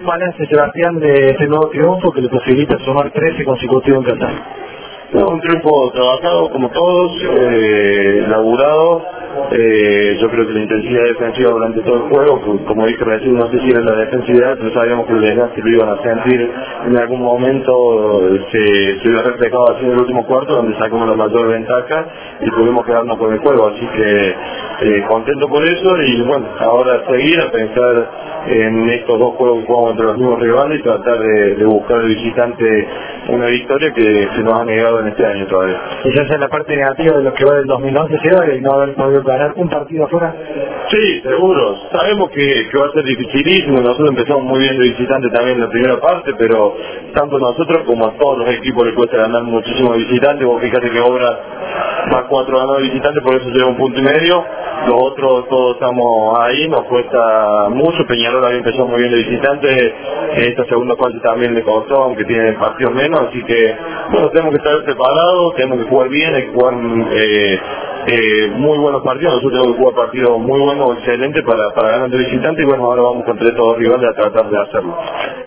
balance, Sebastián, de este nuevo triunfo que le posibilita sumar 13 consecutivos en Qatar? No, un triunfo trabajado como todos, laburado. Yo creo que la intensidad defensiva durante todo el juego, pues, como dije recién, no sé si era la defensividad, pero sabíamos que los desgastes lo iban a sentir en algún momento. Se iba reflejado así en el último cuarto, donde sacamos la mayor ventaja y pudimos quedarnos con el juego, así que contento por eso. Y bueno, ahora seguir a pensar en estos dos juegos que jugamos entre los mismos rivales y tratar de buscar al visitante una victoria que se nos ha negado en este año todavía. Quizás es la parte negativa de lo que va del 2011, Seba, y no haber podido ganar un partido afuera. Sí, seguro. Sabemos que va a ser dificilísimo. Nosotros empezamos muy bien de visitante también en la primera parte, pero tanto nosotros como a todos los equipos les cuesta ganar muchísimo de visitante. Vos fíjate que Obras va 4 ganados de visitante, por eso lleva 1,5 puntos. Los otros todos estamos ahí, nos cuesta mucho. Peñarol había empezado muy bien de visitante. Esta segunda parte también le costó, aunque tiene partidos menos. Así que, bueno, tenemos que estar preparados, tenemos que jugar bien, hay que jugar muy buenos partidos. Nosotros tenemos que jugar partidos muy buenos, excelentes para ganar de visitante. Y bueno, ahora vamos contra estos dos rivales a tratar de hacerlo.